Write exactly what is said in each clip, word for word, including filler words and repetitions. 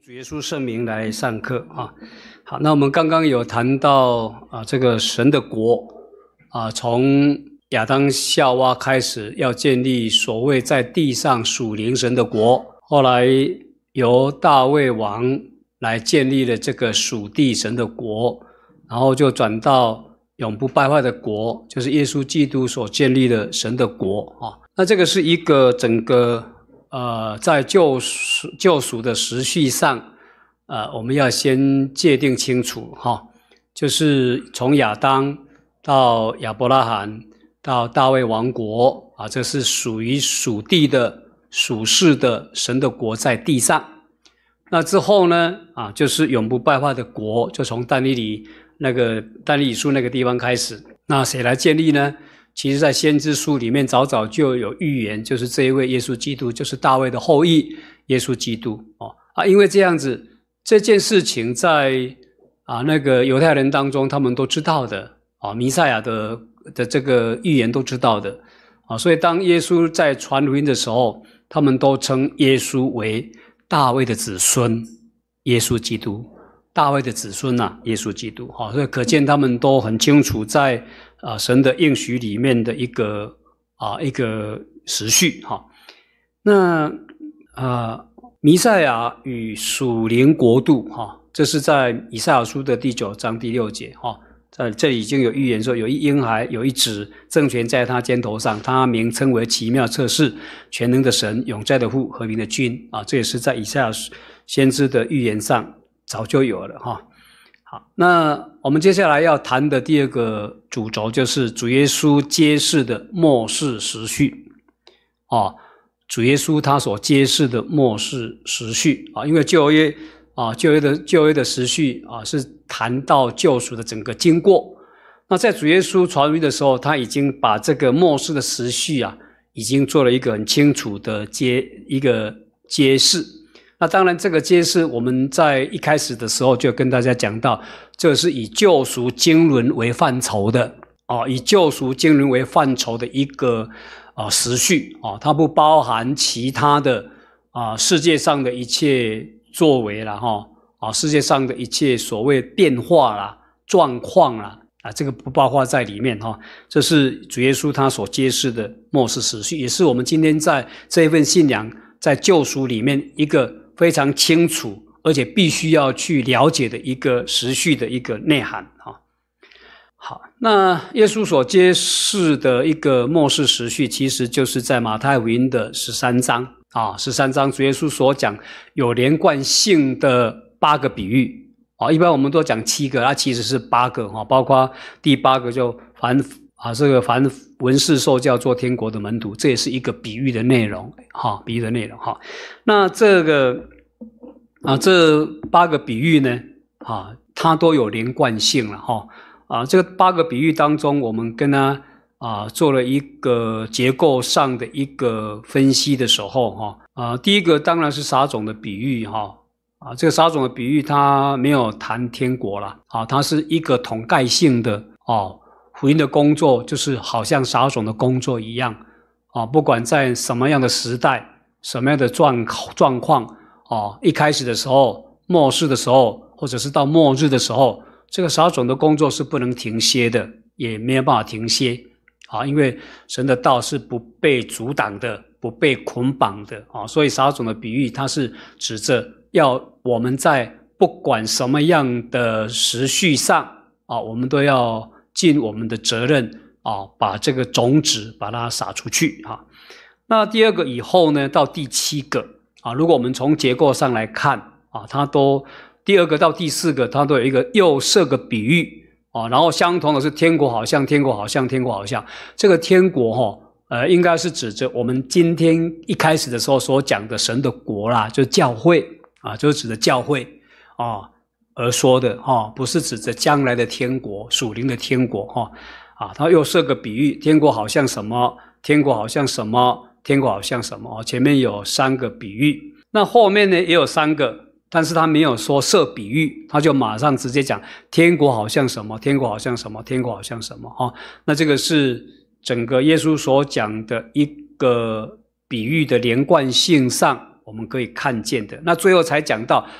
主耶稣圣名来上课啊。好，那我们刚刚有谈到啊，这个神的国啊，从亚当夏娃开始要建立所谓在地上属灵神的国，后来由大卫王来建立了这个属地神的国，然后就转到永不败坏的国，就是耶稣基督所建立的神的国啊。那这个是一个整个呃，在救赎救赎的时序上，呃，我们要先界定清楚哈，就是从亚当到亚伯拉罕到大卫王国啊，这是属于属地的属世的神的国在地上。那之后呢，啊，就是永不败坏的国，就从但以理那个但以理书那个地方开始。那谁来建立呢？其实在先知书里面早早就有预言，就是这一位耶稣基督，就是大卫的后裔耶稣基督哦啊，因为这样子这件事情在啊那个犹太人当中他们都知道的啊，弥赛亚的的这个预言都知道的啊，所以当耶稣在传福音的时候，他们都称耶稣为大卫的子孙，耶稣基督，大卫的子孙呐、啊，耶稣基督哈、啊，所以可见他们都很清楚在啊神的应许里面的一个啊一个时序哈、啊。那啊弥赛亚与属灵国度哈、啊，这是在以赛亚书的第九章第六节哈、啊，在这里已经有预言说，有一婴孩，有一子，政权在他肩头上，他名称为奇妙策士，全能的神，永在的父，和平的君啊，这也是在以赛亚先知的预言上早就有了哈。好，那我们接下来要谈的第二个主轴就是主耶稣揭示的末世时序啊，主耶稣他所揭示的末世时序啊，因为旧约啊旧约的旧约的时序啊是谈到救赎的整个经过，那在主耶稣传福音的时候，他已经把这个末世的时序啊已经做了一个很清楚的揭一个揭示。那当然这个揭示我们在一开始的时候就跟大家讲到，这是以救赎经纶为范畴的啊，以救赎经纶为范畴的一个啊时序啊，它不包含其他的啊世界上的一切作为啦哈啊，世界上的一切所谓变化啦状况啦啊，这个不包括在里面哈。这是主耶稣他所揭示的末世时序，也是我们今天在这一份信仰在救赎里面一个非常清楚，而且必须要去了解的一个时序的一个内涵啊。好，那耶稣所揭示的一个末世时序，其实就是在马太福音的十三章啊，十三章主耶稣所讲有连贯性的八个比喻啊，一般我们都讲七个，它其实是八个哈，包括第八个就凡啊这个凡文士受教做天国的门徒，这也是一个比喻的内容哈，比喻的内容哈。那这个啊这八个比喻呢啊，它都有连贯性了哈啊。这个八个比喻当中，我们跟它啊做了一个结构上的一个分析的时候哈啊，第一个当然是撒种的比喻哈啊，这个撒种的比喻它没有谈天国啦啊，它是一个统概性的哦。福音的工作就是好像撒种的工作一样啊，不管在什么样的时代、什么样的状状况啊，一开始的时候、末世的时候，或者是到末日的时候，这个撒种的工作是不能停歇的，也没有办法停歇啊，因为神的道是不被阻挡的、不被捆绑的啊，所以撒种的比喻它是指着要我们在不管什么样的时序上啊，我们都要尽我们的责任啊，把这个种子把它撒出去啊。那第二个以后呢，到第七个啊，如果我们从结构上来看啊，它都第二个到第四个，它都有一个又设个比喻啊，然后相同的是天国好像天国好像天国好像，这个天国哈、哦、呃，应该是指着我们今天一开始的时候所讲的神的国啦，就是教会啊，就是指的教会啊。而说的哈，不是指着将来的天国、属灵的天国哈啊，他又设个比喻，天国好像什么，天国好像什么，天国好像什么，前面有三个比喻，那后面呢也有三个，但是他没有说设比喻，他就马上直接讲天国好像什么，天国好像什么，天国好像什么哈。那这个是整个耶稣所讲的一个比喻的连贯性上我们可以看见的。那最后才讲到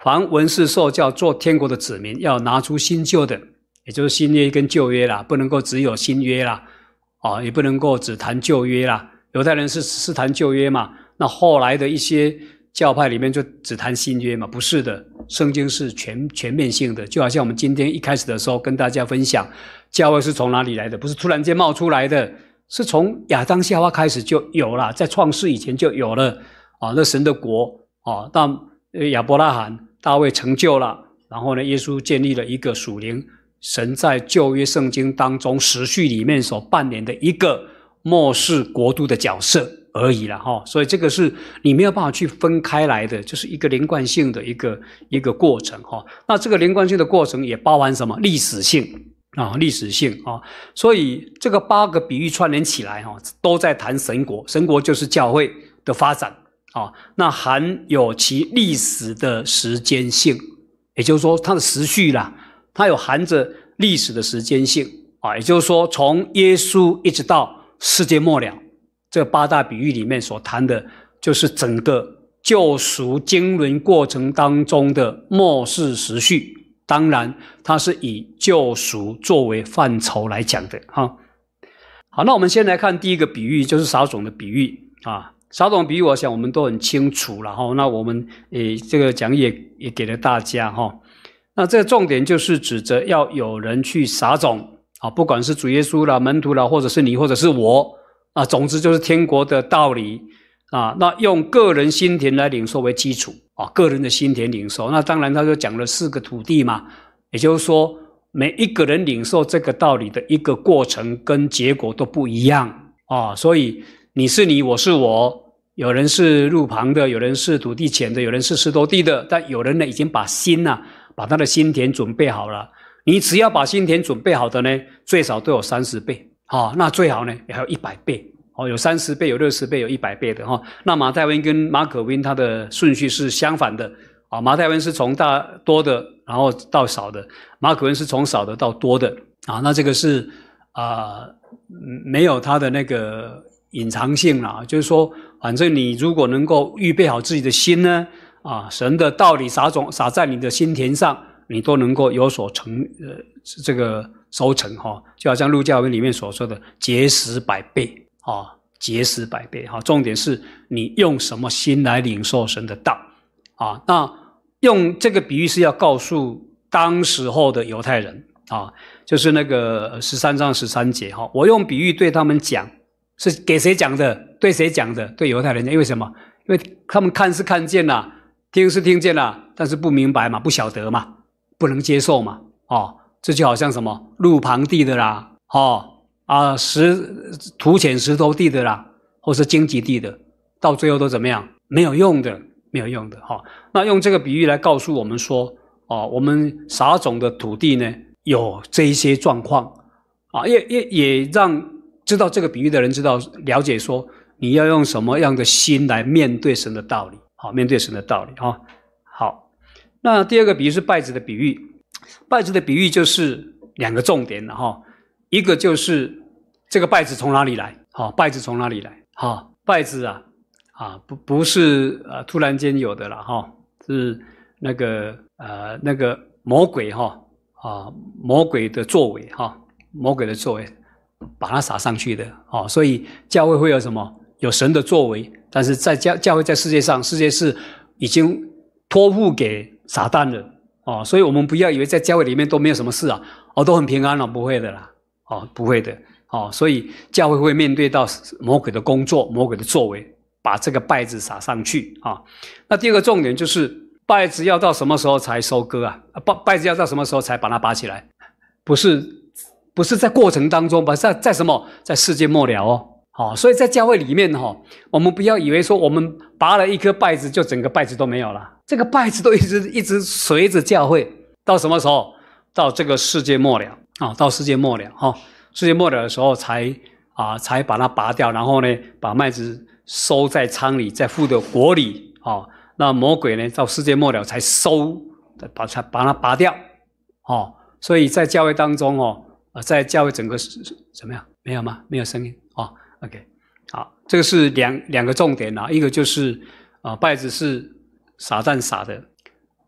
凡文士受教做天国的子民，要拿出新旧的，也就是新约跟旧约啦，不能够只有新约啦，啊，也不能够只谈旧约啦。犹太人是是谈旧约嘛，那后来的一些教派里面就只谈新约嘛，不是的，圣经是全全面性的，就好像我们今天一开始的时候跟大家分享，教会是从哪里来的，不是突然间冒出来的，是从亚当夏娃开始就有了，在创世以前就有了啊，那神的国啊，到亚伯拉罕、大卫成就了，然后呢，耶稣建立了一个属灵神在旧约圣经当中时序里面所扮演的一个末世国度的角色而已啦齁，所以这个是你没有办法去分开来的，就是一个连贯性的一个一个过程齁。那这个连贯性的过程也包含什么？历史性啊，历史性啊，所以这个八个比喻串联起来哈，都在谈神国，神国就是教会的发展啊，那含有其历史的时间性，也就是说它的时序啦，它有含着历史的时间性啊，也就是说从耶稣一直到世界末了。这八大比喻里面所谈的就是整个救赎经纶过程当中的末世时序，当然它是以救赎作为范畴来讲的哈。好，那我们先来看第一个比喻，就是撒种的比喻啊。撒种比喻我想我们都很清楚了哈，那我们诶这个讲义也也给了大家哈。那这个重点就是指着要有人去撒种啊，不管是主耶稣啦、门徒啦，或者是你或者是我啊，总之就是天国的道理啊。那用个人心田来领受为基础啊，个人的心田领受。那当然他就讲了四个土地嘛，也就是说每一个人领受这个道理的一个过程跟结果都不一样啊。所以你是你，我是我，有人是路旁的，有人是土地浅的，有人是石头地的，但有人呢已经把心啊，把他的心田准备好了。你只要把心田准备好的呢，最少都有三十倍。好、哦，那最好呢，也还有一百倍。哦，有三十倍，有六十倍，有一百倍的哈、哦。那马太福音跟马可福音它的顺序是相反的啊、哦。马太福音是从大多的，然后到少的；马可福音是从少的到多的啊。那这个是啊、呃，没有它的那个隐藏性啦。就是说，反正你如果能够预备好自己的心呢，啊，神的道理撒种撒在你的心田上，你都能够有所成呃这个。收成哈，就好像路加福音里面所说的结实百倍啊，结实百倍哈。重点是你用什么心来领受神的道啊？那用这个比喻是要告诉当时候的犹太人啊，就是那个十三章十三节哈。我用比喻对他们讲，是给谁讲的？对谁讲的？对犹太人讲。因为什么？因为他们看是看见了，听是听见了，但是不明白嘛，不晓得嘛，不能接受嘛，哦。这就好像什么路旁地的啦，哦啊石土浅石头地的啦，或是荆棘地的，到最后都怎么样？没有用的，没有用的哈、哦。那用这个比喻来告诉我们说，哦，我们撒种的土地呢，有这一些状况啊，也也也让知道这个比喻的人知道了解说，你要用什么样的心来面对神的道理，好，面对神的道理哈、哦。好，那第二个比喻是稗子的比喻。稗子的比喻就是两个重点了哈，一个就是这个稗子从哪里来？好，稗子从哪里来？好，稗子啊啊不不是呃突然间有的了哈，是那个呃那个魔鬼哈啊魔鬼的作为哈，魔鬼的作为把它撒上去的哦，所以教会会有什么？有神的作为，但是在教教会在世界上，世界是已经托付给撒旦了。哦，所以我们不要以为在教会里面都没有什么事啊，哦，都很平安了、哦，不会的啦，哦，不会的，哦，所以教会会面对到魔鬼的工作、魔鬼的作为，把这个稗子撒上去啊、哦。那第二个重点就是稗子要到什么时候才收割啊？稗稗子要到什么时候才把它拔起来？不是，不是在过程当中，不是在在什么，在世界末了哦。好、哦，所以在教会里面哈、哦，我们不要以为说我们拔了一颗稗子，就整个稗子都没有了。这个稗子都一直一直随着教会到什么时候？到这个世界末了啊、哦，到世界末了哈、哦，世界末了的时候才啊才把它拔掉，然后呢把麦子收在仓里，再付的国里啊、哦。那魔鬼呢到世界末了才收，把它把它拔掉哦。所以在教会当中哦，在教会整个怎么样？没有吗？没有声音哦。OK， 好，这个是两两个重点啊，一个就是啊稗子是撒旦撒的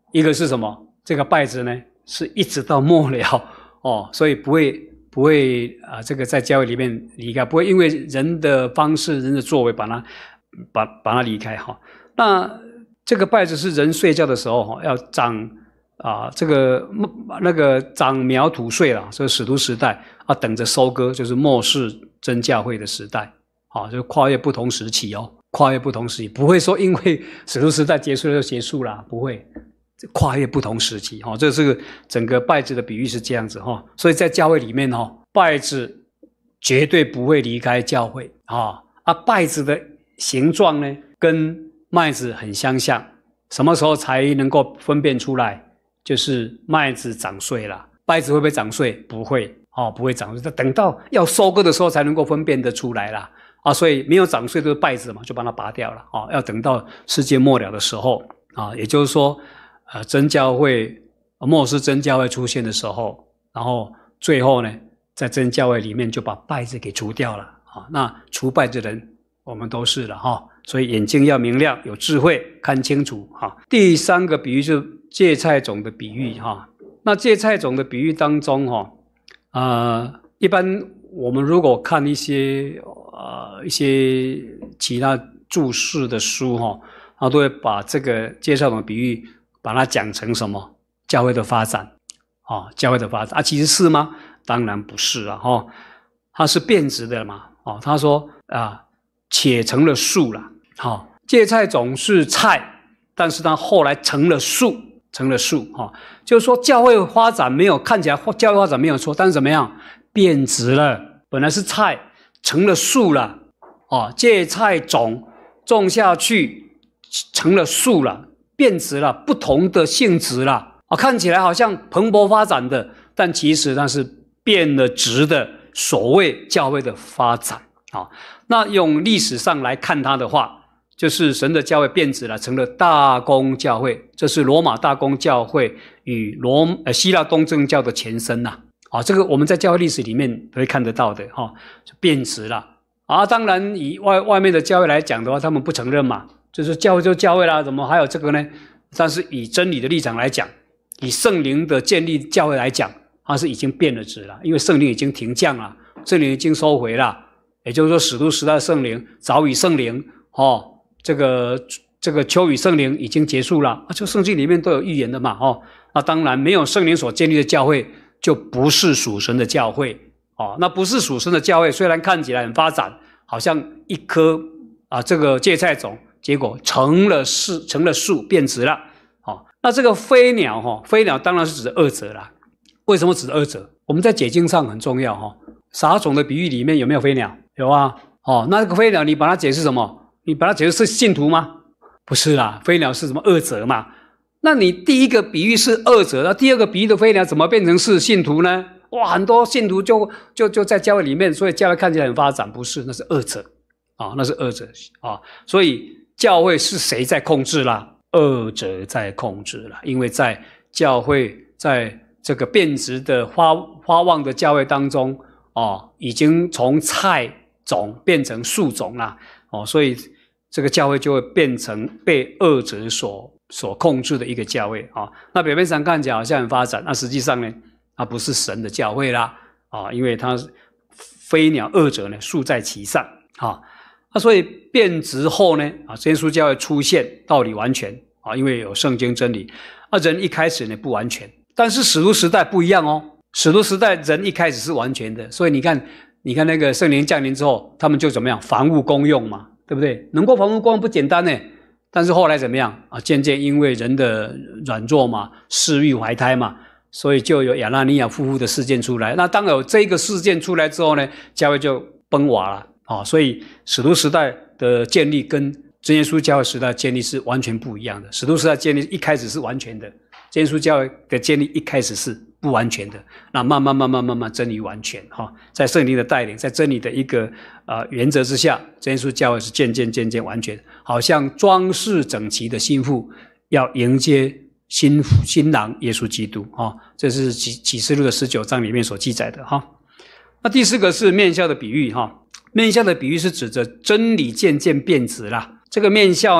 一个是什么？这个稗子呢，是一直到末了哦，所以不会不会啊，这个在教会里面离开，不会因为人的方式、人的作为把它把把它离开哈、哦。那这个稗子是人睡觉的时候哈，要长啊，这个那个长苗吐穗了，这是使徒时代啊，等着收割，就是末世真教会的时代啊，就跨越不同时期哦，跨越不同时期，不会说因为使徒时代结束了就结束了，不会。跨越不同时期，哈，这是整个稗子的比喻是这样子哈，所以在教会里面哈，稗子绝对不会离开教会啊。啊，稗子的形状呢，跟麦子很相像，什么时候才能够分辨出来？就是麦子长穗了，稗子会不会长穗？不会，哦，不会长穗，等到要收割的时候才能够分辨得出来啦。啊，所以没有长穗都是稗子嘛，就把它拔掉了啊。要等到世界末了的时候啊，也就是说。呃，真教会末世真教会出现的时候，然后最后呢，在真教会里面就把稗子给除掉了啊。那除稗子的人，我们都是了哈。所以眼睛要明亮，有智慧，看清楚哈。第三个比喻是芥菜种的比喻哈。那芥菜种的比喻当中哈，呃，一般我们如果看一些呃一些其他注释的书哈，他都会把这个芥菜种的比喻。把它讲成什么？教会的发展，哦，教会的发展啊，其实是吗？当然不是啊，哈、哦，它是变质的嘛，哦，他说啊，且成了树了，好、哦，芥菜种是菜，但是它后来成了树，成了树，哈、哦，就是说教会发展没有看起来教会发展没有错，但是怎么样变质了？本来是菜，成了树了，哦，芥菜种种下去成了树了。变质了，不同的性质了啊，看起来好像蓬勃发展的，但其实那是变了质的所谓教会的发展啊。那用历史上来看它的话，就是神的教会变质了，成了大公教会，这是罗马大公教会与罗呃希腊东正教的前身呐啊。这个我们在教会历史里面都会看得到的哈、啊，就变质了啊。当然以外外面的教会来讲的话，他们不承认嘛。就是教会就教会啦，怎么还有这个呢？但是以真理的立场来讲，以圣灵的建立教会来讲，它是已经变了质了，因为圣灵已经停降了，圣灵已经收回了，也就是说，使徒时代的圣灵、早已圣灵，哦，这个这个秋雨圣灵已经结束了，啊，就圣经里面都有预言的嘛，哦，那当然没有圣灵所建立的教会，就不是属神的教会，哦，那不是属神的教会，虽然看起来很发展，好像一颗啊这个芥菜种。结果成了树，成了树变质了。哦，那这个飞鸟哈、哦，飞鸟当然是指二者啦。为什么指二者？我们在解经上很重要哈、哦。撒种的比喻里面有没有飞鸟？有啊。哦，那这个飞鸟你把它解释什么？你把它解释是信徒吗？不是啦，飞鸟是什么二者嘛？那你第一个比喻是二者，那第二个比喻的飞鸟怎么变成是信徒呢？哇，很多信徒就就就在教会里面，所以教会看起来很发展，不是？那是二者啊、哦，那是二者啊、哦，所以。教会是谁在控制啦？二者在控制啦，因为在教会在这个变质的发发旺的教会当中，哦，已经从菜种变成树种啦，哦，所以这个教会就会变成被二者所所控制的一个教会啊、哦。那表面上看起来好像很发展，那实际上呢，它不是神的教会啦，啊、哦，因为它飞鸟二者呢竖在其上啊。哦那所以变质后呢，啊，耶稣教会出现道理完全啊，因为有圣经真理。啊，人一开始呢不完全，但是使徒时代不一样哦。使徒时代人一开始是完全的，所以你看，你看那个圣灵降临之后，他们就怎么样，房屋公用嘛，对不对？能够房屋公用不简单呢。但是后来怎么样啊？渐渐因为人的软弱嘛，适欲怀胎嘛，所以就有亚拿尼亚夫妇的事件出来。那当有这个事件出来之后呢，教会就崩瓦了。啊、哦，所以使徒时代的建立跟真耶稣教会时代的建立是完全不一样的。使徒时代建立一开始是完全的，真耶稣教会的建立一开始是不完全的。那慢慢慢慢慢慢真理完全哈、哦，在圣灵的带领，在真理的一个呃原则之下，真耶稣教会是渐渐渐渐完全，好像装饰整齐的新妇要迎接新新郎耶稣基督啊、哦，这是启启示录的十九章里面所记载的哈、哦。那第四个是面笑的比喻哈。哦面笑的比喻是指着真理渐渐变质啦。这个面笑呢，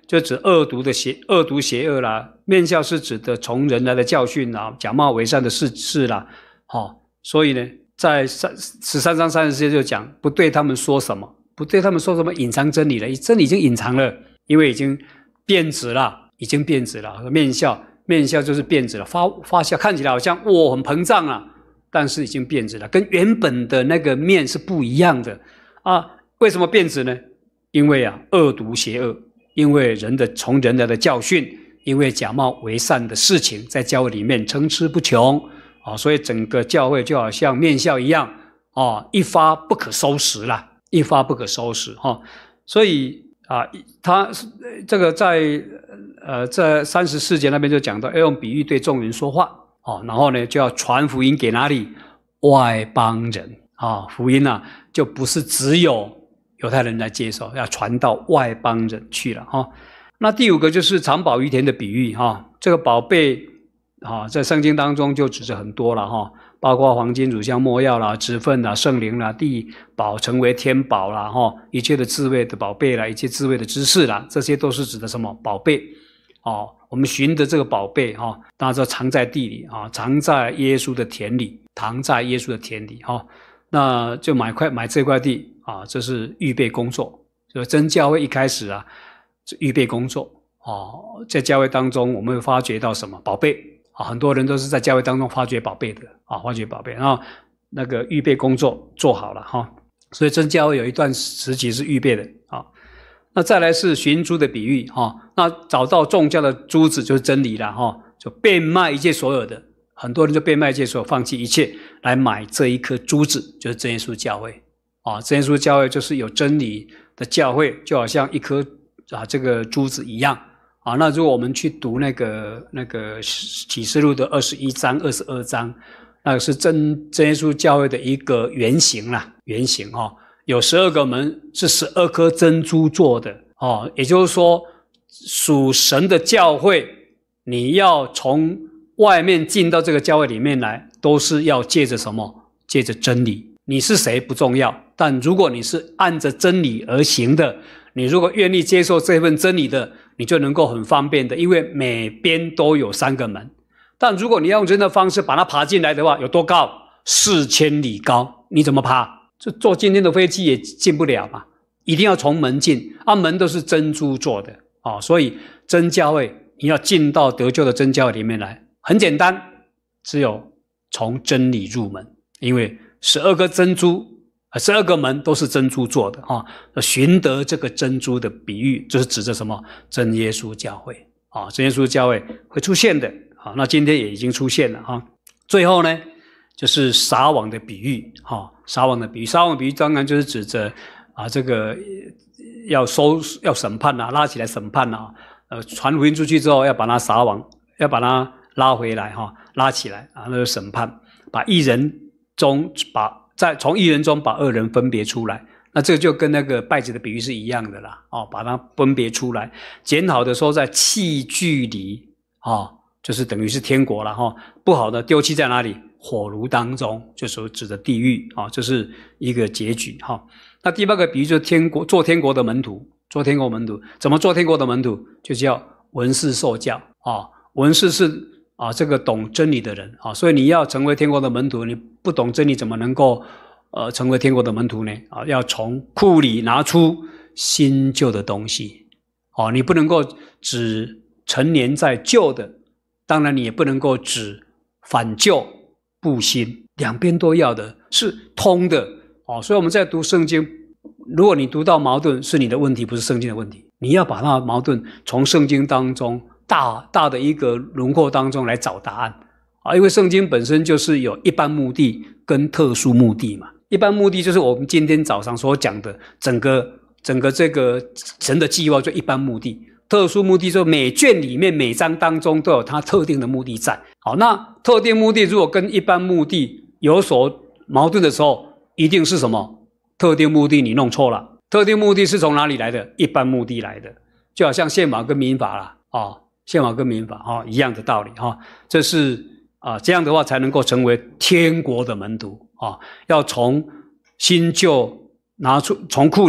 就指恶毒的邪恶毒邪恶啦，面笑是指的从人来的教训啦，假冒为善的事事啦，哦，所以呢，在十三章三十四节就讲不对他们说什么，不对他们说什么隐藏真理了，真理已经隐藏了，因为已经变质了，已经变质了。面笑，面笑就是变质了，发发笑看起来好像哇很膨胀了，但是已经变质了，跟原本的那个面是不一样的啊。为什么变质呢？因为啊，恶毒邪恶，因为人的从人来的教训，因为假冒为善的事情在教会里面层出不穷啊，所以整个教会就好像面笑一样啊，一发不可收拾啦，一发不可收拾哈、啊。所以啊，他这个在呃在三十四节那边就讲到，要用比喻对众人说话哦、啊，然后呢就要传福音给哪里？外邦人啊，福音啊就不是只有犹太人来接受，要传到外邦人去了哈、啊。那第五个就是藏宝于田的比喻哈、啊，这个宝贝啊，在圣经当中就指着很多了哈、啊，包括黄金、乳香、没药啦、脂分啦、圣灵啦、地宝成为天宝啦哈、啊，一切的智慧的宝贝啦，一切智慧的知识啦，这些都是指的什么宝贝？哦，我们寻的这个宝贝哈、啊，大家知道藏在地里啊，藏在耶稣的田里，藏在耶稣的田里哈、啊，那就买块买这块地啊，这是预备工作。就真教会一开始啊，预备工作哦，在教会当中我们会发掘到什么宝贝啊？很多人都是在教会当中发掘宝贝的啊，发掘宝贝，然后那个预备工作做好了哈、啊，所以真教会有一段时期是预备的啊。那再来是寻珠的比喻哈、啊，那找到众教的珠子就是真理了哈、啊，就变卖一切所有的，很多人就变卖一切所有，放弃一切来买这一颗珠子，就是真耶稣教会啊。真耶稣教会就是有真理的教会，就好像一颗啊这个珠子一样啊。那如果我们去读那个那个启示录的二十一章、二十二章，那个是真真耶稣教会的一个原型啦，原型哈、哦。有十二个门是十二颗珍珠做的哦，也就是说，属神的教会，你要从外面进到这个教会里面来，都是要借着什么？借着真理。你是谁不重要，但如果你是按着真理而行的，你如果愿意接受这份真理的，你就能够很方便的，因为每边都有三个门。但如果你要用人的方式把它爬进来的话，有多高？四千里高，你怎么爬？就坐今天的飞机也进不了嘛，一定要从门进啊，门都是珍珠做的啊、哦，所以真教会你要进到得救的真教会里面来，很简单，只有从真理入门，因为十二个珍珠，十二个门都是珍珠做的啊。寻得这个珍珠的比喻，就是指着什么？真耶稣教会啊，真耶稣教会会出现的啊。那今天也已经出现了哈。最后呢，就是撒网的比喻哈。撒网的比喻，撒网的比喻当然就是指着啊，这个要收要审判啊，拉起来审判啊，呃，传福音出去之后要把它撒网，要把它拉回来哈，拉起来啊，那个审判，把一人中把在从一人中把二人分别出来，那这个就跟那个稗子的比喻是一样的啦，哦，把它分别出来，捡好的收在器具里，哦，就是等于是天国了哈、哦，不好的丢弃在哪里？火炉当中，就所指的地狱啊，这是一个结局哈。那第八个比喻就是天国，做天国的门徒，做天国门徒，怎么做天国的门徒？就叫文士受教啊。文士是啊，这个懂真理的人啊，所以你要成为天国的门徒，你不懂真理，怎么能够呃成为天国的门徒呢？啊，要从库里拿出新旧的东西哦，你不能够只陈年在旧的，当然你也不能够只反旧不新，两边都要的，是通的哦。所以我们在读圣经，如果你读到矛盾，是你的问题，不是圣经的问题。你要把那矛盾从圣经当中大大的一个轮廓当中来找答案啊，因为圣经本身就是有一般目的跟特殊目的嘛。一般目的就是我们今天早上所讲的整个整个这个神的计划，就一般目的。特殊目的，就每卷里面每章当中都有它特定的目的在。好，那特定目的如果跟一般目的有所矛盾的时候，一定是什么？特定目的你弄错了。特定目的是从哪里来的？一般目的来的，就好像宪法跟民法啦，啊，宪法跟民法啊一样的道理哈。这是啊，这样的话才能够成为天国的门徒啊，要从新旧拿出，从库里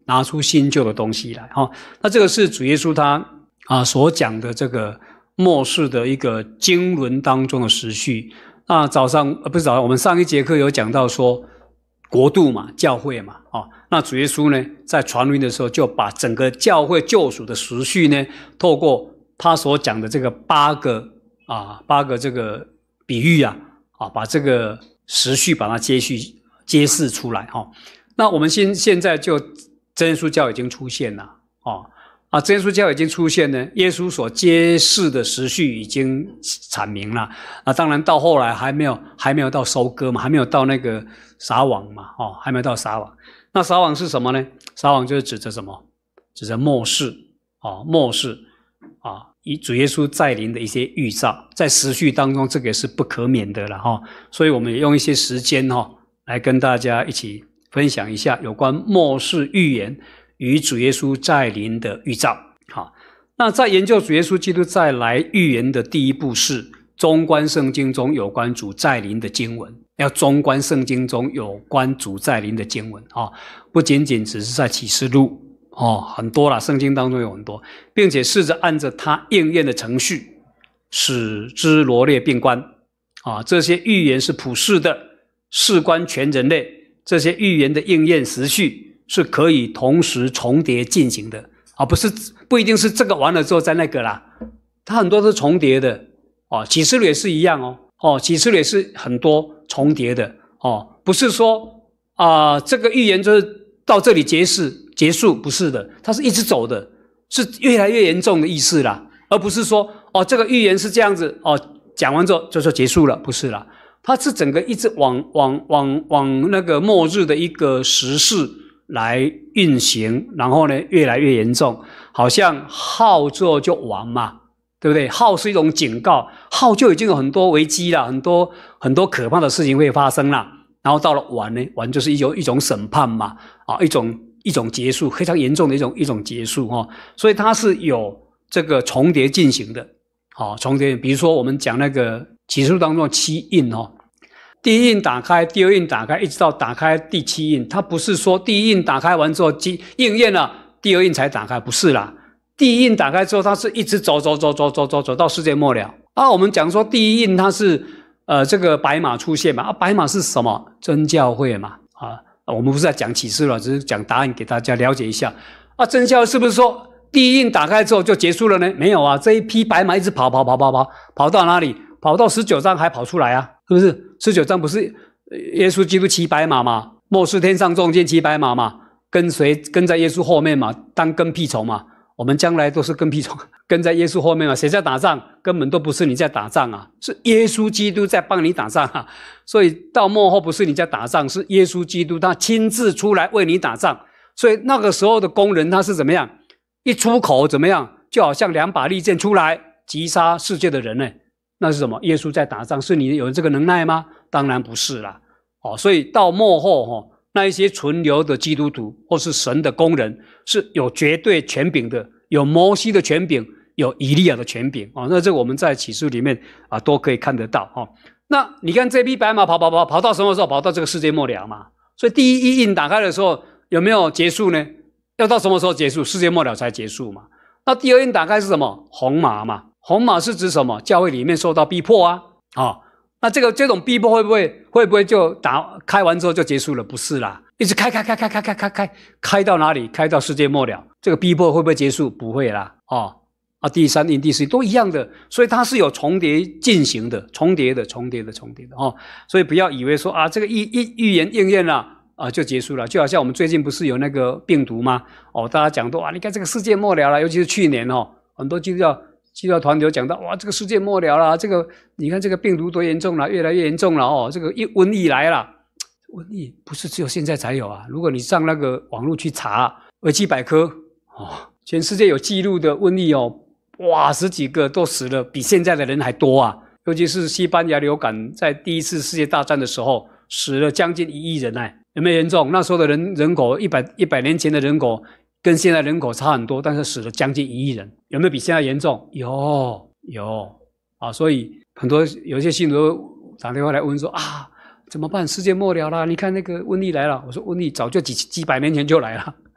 拿出新旧的东西来哈。那这个是主耶稣他啊所讲的这个末世的一个经纶当中的时序。那早上呃不是早上，我们上一节课有讲到说国度嘛，教会嘛，哦，那主耶稣呢在传福音的时候就把整个教会救赎的时序呢，透过他所讲的这个八个啊八个这个比喻啊，啊把这个时序把它揭续揭示出来哈、哦。那我们现现在就真耶稣教已经出现了哦，啊真耶稣教已经出现呢，耶稣所揭示的时序已经阐明了。啊，当然到后来还没有还没有到收割嘛，还没有到那个撒网嘛，哦，还没有到撒网。那撒网是什么呢？撒网就是指着什么？指着末世哦，末世啊，以主耶稣再临的一些预兆，在时序当中，这个也是不可免的了哈、哦。所以我们也用一些时间哈、哦，来跟大家一起分享一下有关末世预言与主耶稣再临的预兆。好，那在研究主耶稣基督再来预言的第一步是中观圣经中有关主再临的经文，要中观圣经中有关主再临的经文啊、哦，不仅仅只是在启示录哦，很多啦，圣经当中有很多，并且试着按着它应验的程序，使之罗列并观啊。这些预言是普世的，事关全人类。这些预言的应验时序是可以同时重叠进行的啊，不是不一定是这个完了之后再那个啦，它很多是重叠的哦。启示录也是一样哦，哦，启示录也是很多重叠的哦，不是说啊、呃、这个预言就是到这里结束结束，不是的，它是一直走的，是越来越严重的意思啦，而不是说哦这个预言是这样子哦，讲完之后就说结束了，不是啦。它是整个一直往往往往那个末日的一个时势来运行，然后呢越来越严重，好像号之后就完嘛，对不对？号是一种警告，号就已经有很多危机了，很多很多可怕的事情会发生了，然后到了完呢，完就是一种一种审判嘛，啊，一种一种结束，非常严重的一种一种结束哈、哦，所以它是有这个重叠进行的，好、哦，重叠，比如说我们讲那个启示录当中的七印哦。第一印打开，第二印打开，一直到打开第七印，它不是说第一印打开完之后应验了，第二印才打开，不是啦。第一印打开之后，它是一直走走走走走走走到世界末了。啊，我们讲说第一印它是呃这个白马出现嘛，啊，白马是什么？真教会嘛，啊，我们不是在讲启示了，只是讲答案给大家了解一下。啊，真教会是不是说第一印打开之后就结束了呢？没有啊，这一匹白马一直跑跑跑跑跑跑到哪里？跑到十九章还跑出来啊，是不是？十九章不是耶稣基督骑白马嘛？末世天上众见骑白马嘛？跟随跟在耶稣后面嘛？当跟屁虫嘛？我们将来都是跟屁虫，跟在耶稣后面嘛？谁在打仗？根本都不是你在打仗啊，是耶稣基督在帮你打仗啊。所以到末后不是你在打仗，是耶稣基督他亲自出来为你打仗。所以那个时候的工人他是怎么样？一出口怎么样？就好像两把利剑出来击杀世界的人呢？那是什么？耶稣在打仗，是你有这个能耐吗？当然不是啦。哦，所以到末后哦，那一些存留的基督徒或是神的工人是有绝对权柄的，有摩西的权柄，有以利亚的权柄哦。那这个我们在启示里面啊都可以看得到哦。那你看这匹白马跑跑跑跑到什么时候？跑到这个世界末了嘛。所以第一印打开的时候有没有结束呢？要到什么时候结束？世界末了才结束嘛。那第二印打开是什么？红马嘛。红马是指什么？教会里面受到逼迫啊，啊、哦，那这个这种逼迫会不会会不会就打开完之后就结束了？不是啦，一直开开开开开开开开开到哪里？开到世界末了，这个逼迫会不会结束？不会啦，哦，啊，第三印、第四印都一样的，所以它是有重叠进行的，重叠的、重叠的、重叠的哦，所以不要以为说啊，这个预预预言应验了。啊，就结束了，就好像我们最近不是有那个病毒吗？哦，大家讲说啊，你看这个世界末了了，尤其是去年哦，很多基督教基督教团体有讲到，哇，这个世界末了了，这个你看这个病毒多严重了，越来越严重了哦，这个一瘟疫来了，瘟疫不是只有现在才有啊，如果你上那个网络去查维基百科哦，全世界有记录的瘟疫哦，哇，十几个都死了，比现在的人还多啊，尤其是西班牙流感，在第一次世界大战的时候死了将近一亿人哎。有没有严重？那时候的人人口一百一百年前的人口跟现在人口差很多，但是死了将近一亿人，有没有比现在严重？有有啊，所以很多有些信徒打电话来问说啊，怎么办？世界末了啦！你看那个瘟疫来了，我说瘟疫早就几几百年前就来了，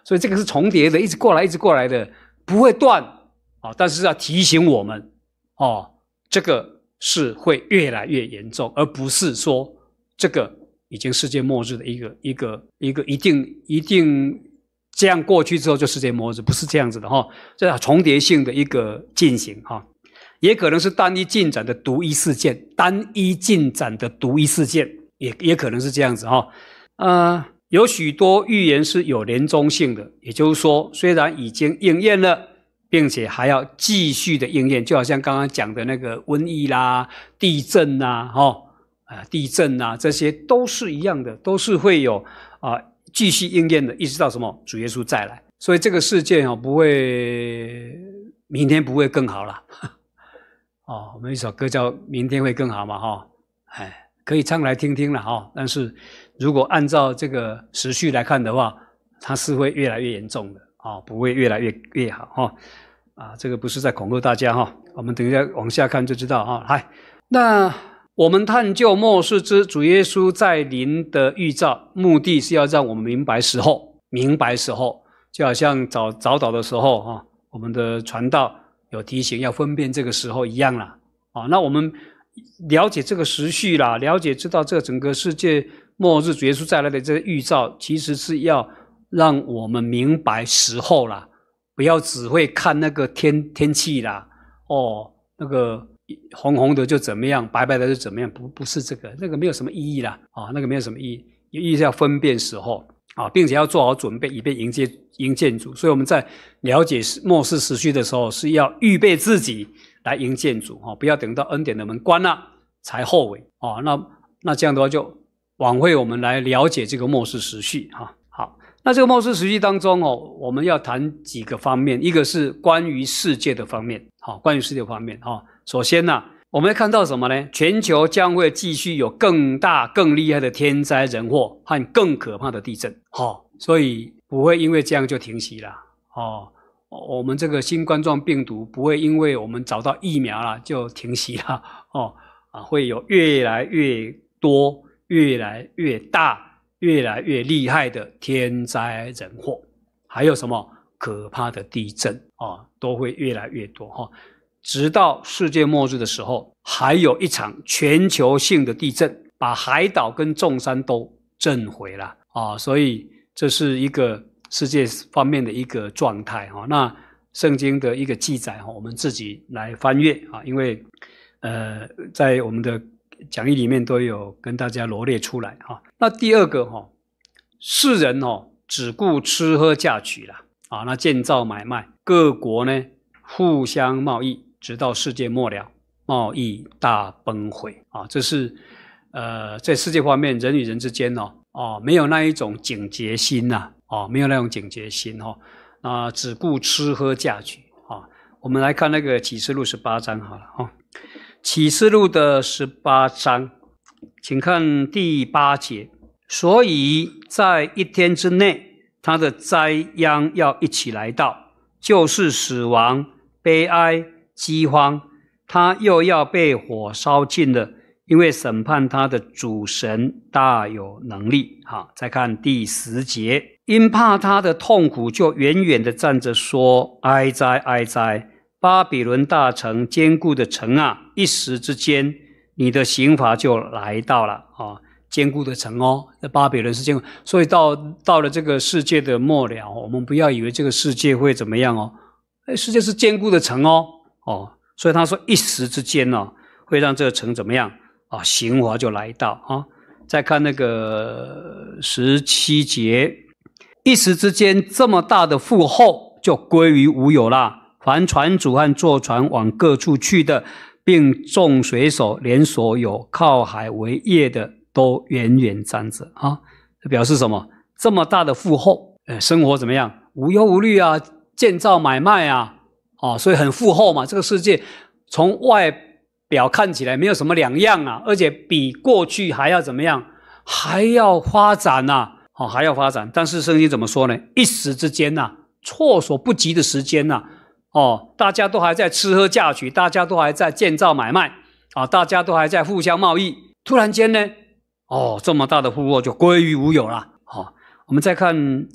所以这个是重叠的，一直过来，一直过来的，不会断啊。但是要提醒我们哦，这个是会越来越严重，而不是说这个已经世界末日的一个一个一个一定一定这样过去之后就世界末日，不是这样子的哈、哦，这是重叠性的一个进行哈、哦，也可能是单一进展的独一事件，单一进展的独一事件，也也可能是这样子哈、哦，呃。有许多预言是有连宗性的，也就是说，虽然已经应验了，并且还要继续的应验，就好像刚刚讲的那个瘟疫啦、地震啦、哦，啊，地震啊，这些都是一样的，都是会有啊继续应验的，一直到什么主耶稣再来。所以这个世界哦，不会明天不会更好了。哦，我们一首歌叫《明天会更好》嘛，哈、哦，哎。可以唱来听听了哈，但是如果按照这个时序来看的话，它是会越来越严重的啊，不会越来越越好哈。啊，这个不是在恐吓大家哈，我们等一下往下看就知道哈。嗨，那我们探究末世之主耶稣再临的预兆，目的是要让我们明白时候，明白时候，就好像早早祷的时候哈，我们的传道有提醒要分辨这个时候一样啦。啊，那我们了解这个时序啦，了解知道这个整个世界末日主耶稣再来的这个预兆，其实是要让我们明白时候啦，不要只会看那个天天气啦，哦，那个红红的就怎么样，白白的就怎么样，不不是这个，那个没有什么意义啦，啊，那个没有什么意义，有意义是要分辨时候啊，并且要做好准备，以便迎接迎接主。所以我们在了解末世时序的时候，是要预备自己来迎接主，不要等到恩典的门关了才后悔。那那这样的话就枉费我们来了解这个末世时序。好，那这个末世时序当中，我们要谈几个方面，一个是关于世界的方面。关于世界方面，首先呢，我们会看到什么呢？全球将会继续有更大更厉害的天灾人祸和更可怕的地震，所以不会因为这样就停息了。我们这个新冠状病毒不会因为我们找到疫苗了就停息了，哦，啊，会有越来越多、越来越大、越来越厉害的天灾人祸，还有什么可怕的地震啊，都会越来越多哈。直到世界末日的时候，还有一场全球性的地震，把海岛跟众山都震毁了啊，所以这是一个世界方面的一个状态哈。那圣经的一个记载哈，我们自己来翻阅啊，因为呃，在我们的讲义里面都有跟大家罗列出来哈。那第二个哈，世人哦只顾吃喝嫁娶了啊，那建造买卖，各国呢互相贸易，直到世界末了，贸易大崩毁啊，这是呃在世界方面人与人之间哦哦没有那一种警觉心呐、啊。哦，没有那种警觉心哈、哦，那只顾吃喝嫁娶啊、哦。我们来看那个启示录十八章好了哈、哦。启示录的十八章，请看第八节。所以在一天之内，他的灾殃要一起来到，就是死亡、悲哀、饥荒，他又要被火烧尽了。因为审判他的主神大有能力。好，再看第十节，因怕他的痛苦，就远远的站着说：哀哉哀哉，巴比伦大城，坚固的城啊！一时之间，你的刑罚就来到了啊！坚固的城哦，那巴比伦是坚固，所以到到了这个世界的末了，我们不要以为这个世界会怎么样哦，世界是坚固的城哦哦，所以他说一时之间呢、哦，会让这个城怎么样？啊，刑罚就来到啊！再看那个十七节，一时之间，这么大的富厚就归于无有啦。凡船主和坐船往各处去的，并众水手，连所有靠海为业的，都远远站着啊！这表示什么？这么大的富厚，呃，生活怎么样？无忧无虑啊，建造买卖啊，啊，所以很富厚嘛。这个世界从外表看起来没有什么两样啊，而且比过去还要怎么样？还要发展啊，哦，还要发展。但是圣经怎么说呢？一时之间呐、啊，措手不及的时间呐、啊，哦，大家都还在吃喝嫁娶，大家都还在建造买卖啊，大家都还在互相贸易。突然间呢，哦，这么大的富厚就归于无有了。哦，我们再看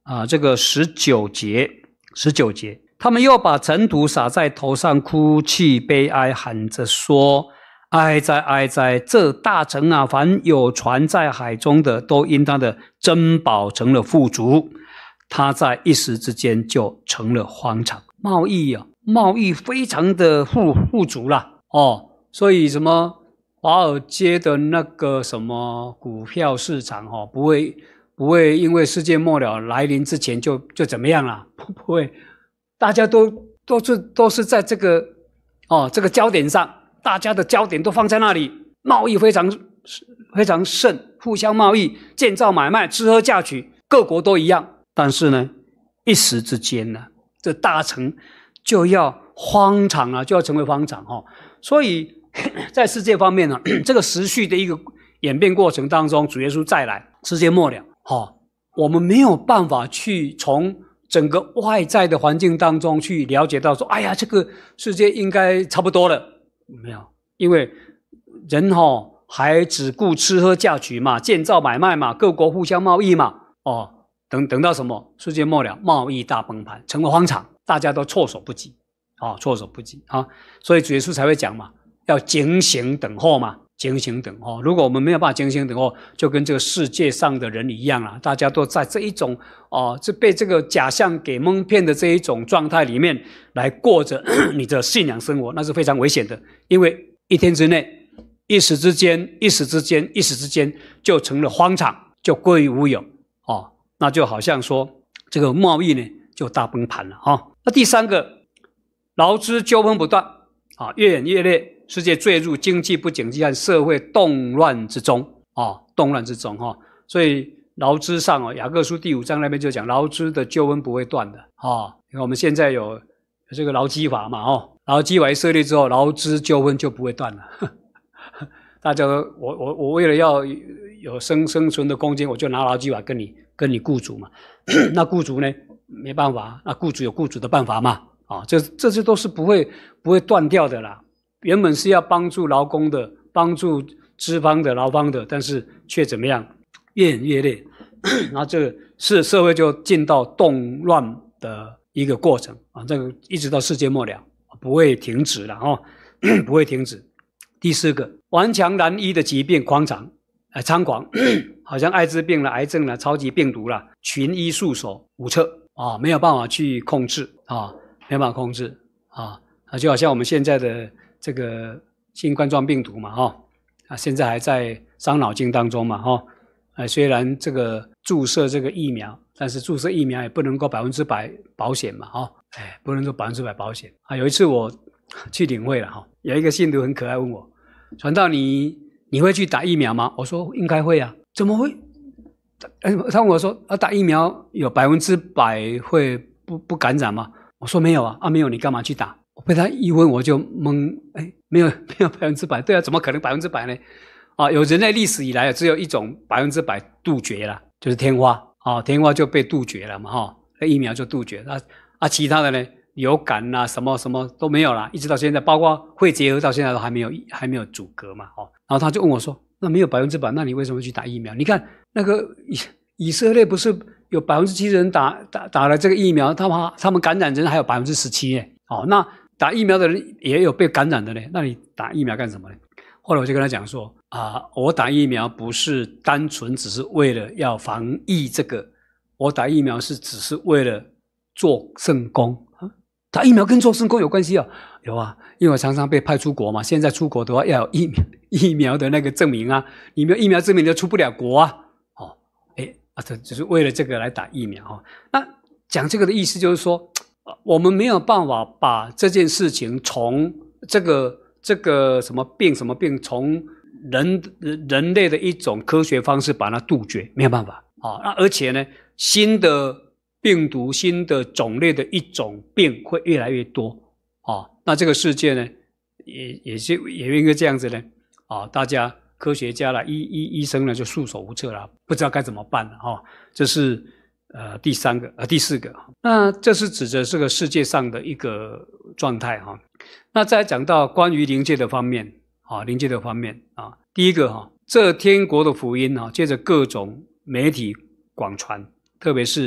啊这个十九节，十九节，他们又把尘土撒在头上，哭泣悲哀，喊着说：哀哉哀哉！这大城啊，凡有船在海中的，都因他的珍宝成了富足，他在一时之间就成了荒场。贸易啊，贸易非常的富富足啦哦，所以什么华尔街的那个什么股票市场哦，不会不会因为世界末了来临之前就就怎么样啦？不不会，大家都都是都是在这个哦这个焦点上，大家的焦点都放在那里，贸易非常非常盛，互相贸易、建造买卖、吃喝嫁娶，各国都一样。但是呢，一时之间呢，这大城就要荒场了，就要成为荒场哦。所以在世界方面呢，这个时序的一个演变过程当中，主耶稣再来，世界末了哦，我们没有办法去从整个外在的环境当中去了解到说，哎呀，这个世界应该差不多了。没有，因为人哦还只顾吃喝嫁娶嘛，建造买卖嘛，各国互相贸易嘛，哦，等等到什么世界末了，贸易大崩盘，成为荒场，大家都措手不及，哦，措手不及啊，所以主耶稣才会讲嘛，要警醒等候嘛，警醒等候。如果我们没有办法警醒等候，就跟这个世界上的人一样啦，大家都在这一种哦，这被这个假象给蒙骗的这一种状态里面来过着你的信仰生活，那是非常危险的，因为一天之内，一时之间，一时之间，一时之间就成了荒场，就归于无有哦，那就好像说这个贸易呢就大崩盘了啊、哦。那第三个，劳资纠纷不断啊，越演越烈。世界坠入经济不景气和社会动乱之中啊、哦，动乱之中哈、哦，所以劳资上哦，雅各书第五章那边就讲劳资的纠纷不会断的啊、哦。因为我们现在有这个劳基法嘛哦，劳基法一设立之后，劳资纠纷就不会断了。大家都我我我为了要有生生存的空间，我就拿劳基法跟你跟你雇主嘛。那雇主呢没办法，那雇主有雇主的办法嘛啊、哦，这这些都是不会不会断掉的啦。原本是要帮助劳工的，帮助资方的、劳方的，但是却怎么样，越演越烈，然后这个是社会就进到动乱的一个过程啊，这个一直到世界末了不会停止了哦，不会停止。第四个，顽强难医的疾病狂长，呃猖狂，好像艾滋病了、癌症了、超级病毒了，群医束手无策啊，没有办法去控制啊，没有办法控制啊，就好像我们现在的。这个新冠状病毒嘛，哈、哦，啊，现在还在伤脑筋当中嘛，哈、哦，呃，虽然这个注射这个疫苗，但是注射疫苗也不能够百分之百保险嘛，哈、哦，哎，不能说百分之百保险啊。有一次我去领会了哈，有一个信徒很可爱问我，传道你你会去打疫苗吗？我说应该会啊，怎么会？他问我说啊，打疫苗有百分之百会不不感染吗？我说没有啊，啊没有你干嘛去打？我被他一问我就懵，哎，没有没有百分之百，对啊，怎么可能百分之百呢？啊，有人类历史以来只有一种百分之百杜绝了，就是天花啊，天花就被杜绝了嘛，哈、哦，那疫苗就杜绝了，啊啊，其他的呢，流感啊，什么什么都没有啦，一直到现在，包括肺结核到现在都还没有还没有阻隔嘛，哦，然后他就问我说，那没有百分之百，那你为什么去打疫苗？你看那个以以色列不是有百分之七十人打打打了这个疫苗，他们他们感染人还有百分之十七耶，哦，那。打疫苗的人也有被感染的呢，那你打疫苗干什么呢？后来我就跟他讲说啊，我打疫苗不是单纯只是为了要防疫这个，我打疫苗是只是为了做圣工啊。打疫苗跟做圣工有关系啊？有啊，因为我常常被派出国嘛，现在出国的话要有疫苗疫苗的那个证明啊，你没有疫苗证明就出不了国啊。哦，哎啊，这只是为了这个来打疫苗哈、哦。那讲这个的意思就是说。我们没有办法把这件事情从这个这个什么病什么病，从人人类的一种科学方式把它杜绝，没有办法啊。那而且呢，新的病毒、新的种类的一种病会越来越多啊。那这个世界呢，也也就也应该这样子呢啊，大家科学家啦、医医医生呢就束手无策了，不知道该怎么办了哈。这是。呃，第三个，呃，第四个，那这是指着这个世界上的一个状态哈。那再讲到关于灵界的方面，啊，灵界的方面啊，第一个哈，这天国的福音啊，借着各种媒体广传，特别是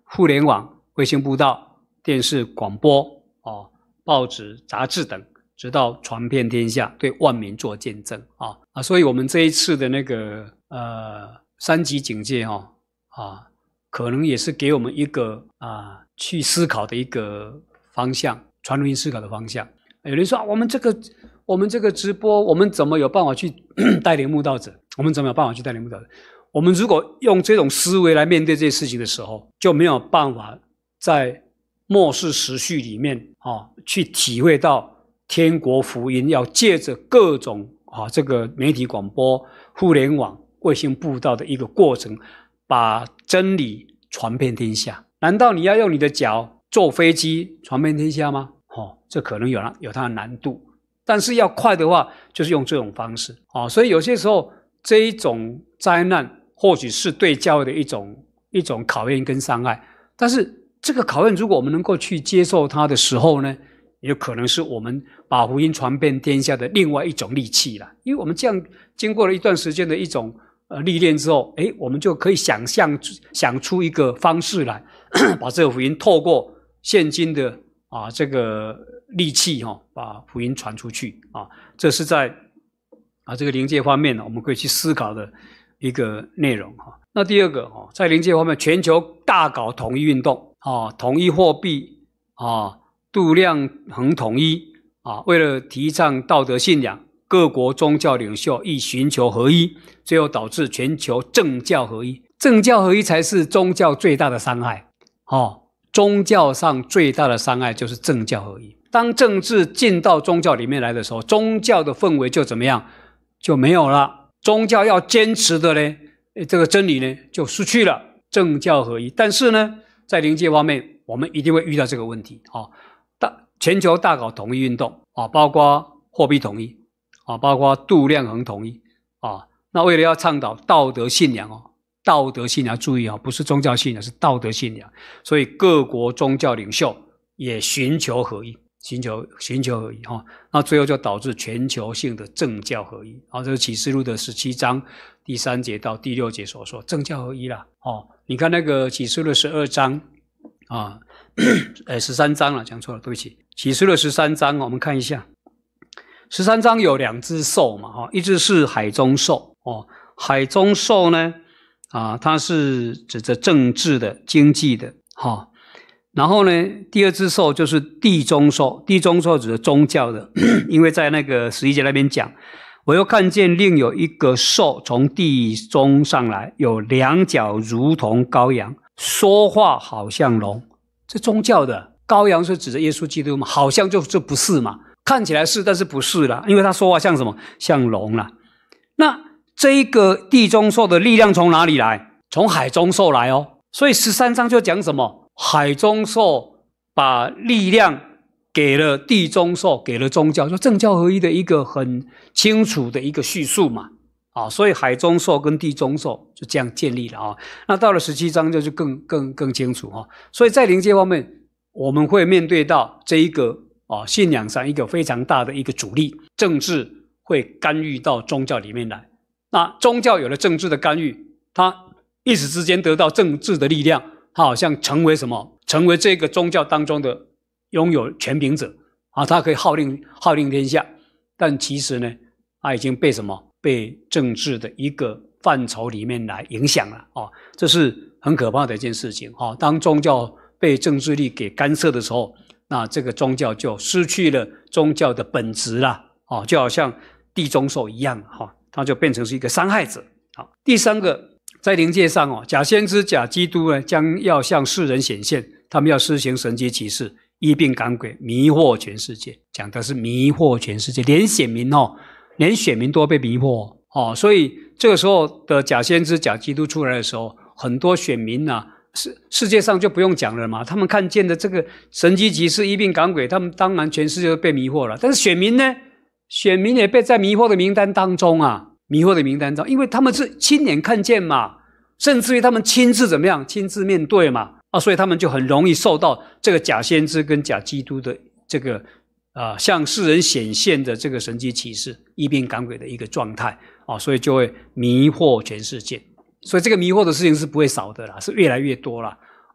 互联网、卫星布道、电视、广播、哦、报纸、杂志等，直到传遍天下，对万民做见证啊啊！所以我们这一次的那个呃三级警戒哈 啊, 啊，可能也是给我们一个啊去思考的一个方向，传福音思考的方向。有人说、啊、我们这个我们这个直播，我们怎么有办法去带领慕道者？我们怎么有办法去带领慕道者？我们如果用这种思维来面对这些事情的时候，就没有办法在末世时序里面啊去体会到天国福音要借着各种啊这个媒体广播、互联网、卫星布道的一个过程，把真理传遍天下。难道你要用你的脚坐飞机传遍天下吗？哦，这可能有有它的难度，但是要快的话，就是用这种方式啊、哦。所以有些时候这一种灾难，或许是对教会的一种一种考验跟伤害。但是这个考验，如果我们能够去接受它的时候呢，也有可能是我们把福音传遍天下的另外一种利器了。因为我们这样经过了一段时间的一种呃历练之后，诶，我们就可以想象想出一个方式来，把这个福音透过现今的啊这个利器哈、哦，把福音传出去啊。这是在啊这个灵界方面呢，我们可以去思考的一个内容哈。那第二个哈，在灵界方面，全球大搞统一运动啊，统一货币啊，度量衡统一啊，为了提倡道德信仰，各国宗教领袖亦寻求合一，最后导致全球政教合一。政教合一才是宗教最大的伤害哦。宗教上最大的伤害就是政教合一。当政治进到宗教里面来的时候，宗教的氛围就怎么样？就没有了。宗教要坚持的呢，这个真理呢就失去了，政教合一。但是呢，在灵界方面，我们一定会遇到这个问题啊、哦。大全球大搞统一运动啊、哦，包括货币统一啊、哦，包括度量衡统一啊、哦。那为了要倡导道德信仰哦。道德信仰，注意啊，不是宗教信仰，是道德信仰。所以各国宗教领袖也寻求合一，寻求寻求合一哈、哦。那最后就导致全球性的政教合一。啊、哦，这是启示录的十七章第三节到第六节所说，政教合一啦。哦，你看那个启示录十二章啊，呃，十三章了，讲错了，对不起。启示录十三章，我们看一下，十三章有两只兽嘛，哈、哦，一只是海中兽哦，海中兽呢。啊，它是指着政治的、经济的，哈、哦。然后呢，第二只兽就是地中兽，地中兽指的宗教的，因为在那个十一节那边讲，我又看见另有一个兽从地中上来，有两脚如同羔羊，说话好像龙。这宗教的羔羊是指着耶稣基督嘛？好像就这不是嘛？看起来是，但是不是啦，因为他说话像什么？像龙啦。那这一个地中兽的力量从哪里来？从海中兽来哦。所以十三章就讲什么？海中兽把力量给了地中兽，给了宗教，就政教合一的一个很清楚的一个叙述嘛。啊，所以海中兽跟地中兽就这样建立了啊。那到了十七章就就更更更清楚哈。所以在灵界方面，我们会面对到这一个啊信仰上一个非常大的一个阻力，政治会干预到宗教里面来。那宗教有了政治的干预，它一时之间得到政治的力量，它好像成为什么？成为这个宗教当中的拥有权柄者啊，它可以号令号令天下。但其实呢，它已经被什么？被政治的一个范畴里面来影响了啊，这是很可怕的一件事情啊。当宗教被政治力给干涉的时候，那这个宗教就失去了宗教的本质了啊，就好像地中兽一样哈。他就变成是一个伤害者。好，第三个，在灵界上哦，假先知、假基督呢，将要向世人显现，他们要施行神迹奇事，医病赶鬼，迷惑全世界。讲的是迷惑全世界，连选民哦，连选民都被迷惑哦。所以这个时候的假先知、假基督出来的时候，很多选民呐、啊，世世界上就不用讲了嘛。他们看见的这个神迹奇事、医病赶鬼，他们当然全世界都被迷惑了。但是选民呢？选民也被在迷惑的名单当中啊，迷惑的名单中，因为他们是亲眼看见嘛，甚至于他们亲自怎么样，亲自面对嘛，啊，所以他们就很容易受到这个假先知跟假基督的这个啊、呃、向世人显现的这个神迹奇事、医病赶鬼的一个状态啊，所以就会迷惑全世界。所以这个迷惑的事情是不会少的啦，是越来越多啦。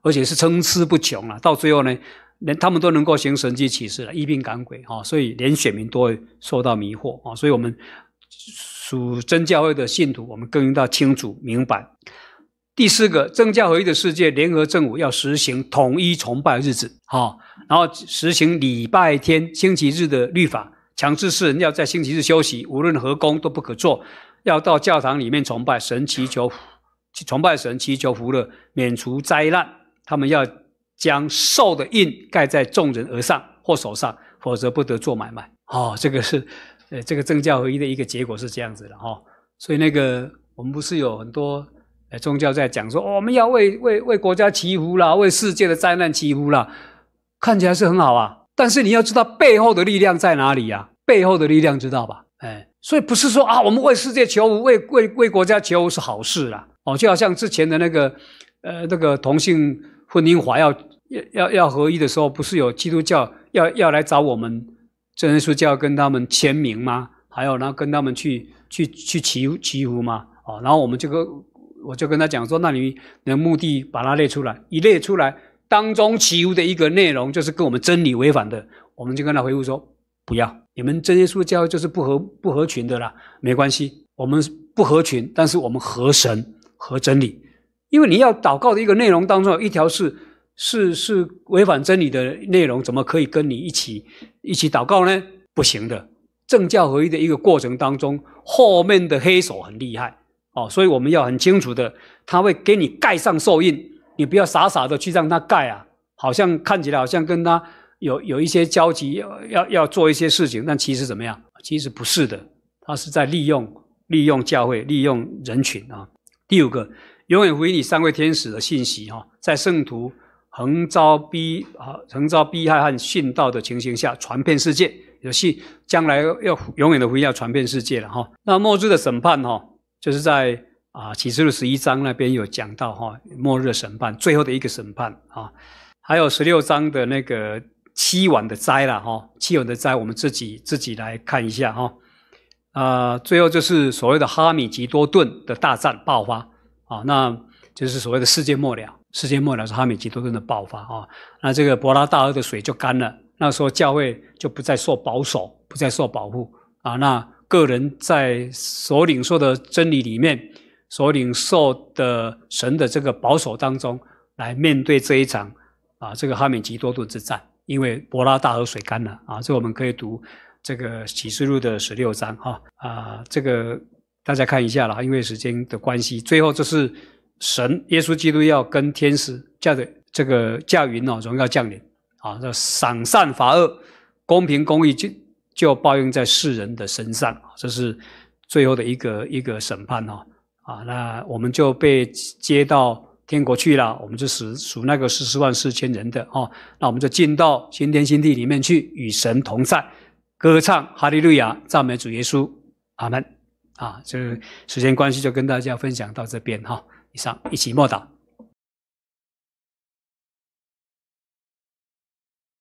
而且是参差不穷啊，到最后呢，连他们都能够行神迹奇事了，医病赶鬼啊，所以连选民都会受到迷惑啊，所以我们属真教会的信徒，我们更应当清楚明白。第四个，政教合一的世界，联合政府要实行统一崇拜日子啊，然后实行礼拜天、星期日的律法，强制世人要在星期日休息，无论何工都不可做，要到教堂里面崇拜神，祈求崇拜神，祈求福乐，免除灾难。他们要将兽的印盖在众人额上或手上，否则不得做买卖。哦，这个是呃，这个政教合一的一个结果是这样子的哈、哦。所以那个我们不是有很多。宗教在讲说、哦、我们要为为为国家祈福啦，为世界的灾难祈福啦，看起来是很好啊，但是你要知道背后的力量在哪里啊？背后的力量知道吧？哎，所以不是说啊，我们为世界求福，为为为国家求福是好事啦。哦，就好像之前的那个呃那个同性婚姻法要要要合一的时候，不是有基督教要要来找我们真耶稣教跟他们签名吗？还有然后跟他们去去去祈祈福吗？哦，然后我们这个。我就跟他讲说，那你的目的把它列出来，一列出来，当中祈福的一个内容就是跟我们真理违反的，我们就跟他回复说，不要，你们真耶稣教会就是不合不合群的啦，没关系，我们不合群，但是我们合神合真理，因为你要祷告的一个内容当中有一条是是是违反真理的内容，怎么可以跟你一起一起祷告呢？不行的，政教合一的一个过程当中，后面的黑手很厉害。哦，所以我们要很清楚的，他会给你盖上手印，你不要傻傻的去让他盖啊，好像看起来好像跟他有有一些交集，要要要做一些事情，但其实怎么样？其实不是的，他是在利用利用教会，利用人群啊。第五个，永远福音里三位天使的信息哈、哦，在圣徒横遭逼啊横遭逼害和殉道的情形下传遍世界，有戏将来要永远的福音要传遍世界了哈、哦。那末日的审判哈、哦。就是在啊启示录十一章那边有讲到哈、哦，末日审判最后的一个审判啊，还有十六章的那个七碗的灾啦哈、哦，七碗的灾我们自己自己来看一下哈、哦，啊最后就是所谓的哈米吉多顿的大战爆发啊，那就是所谓的世界末了，世界末了是哈米吉多顿的爆发啊，那这个伯拉大河的水就干了，那时候教会就不再受保守，不再受保护啊，那。个人在所领受的真理里面，所领受的神的这个保守当中，来面对这一场啊这个哈米吉多顿之战，因为伯拉大河水干了啊，这我们可以读这个启示录的十六章哈 啊, 啊，这个大家看一下啦，因为时间的关系，最后就是神耶稣基督要跟天使驾着这个驾云哦，荣耀降临啊，这赏善罚恶，公平公义就。就报应在世人的身上，这是最后的一个一个审判哈啊，那我们就被接到天国去了，我们就属属那个四十万四千人的哦，那我们就进到新天新地里面去，与神同在，歌唱哈利路亚，赞美主耶稣，阿们啊！这个时间关系就跟大家分享到这边哈，以上一起默祷。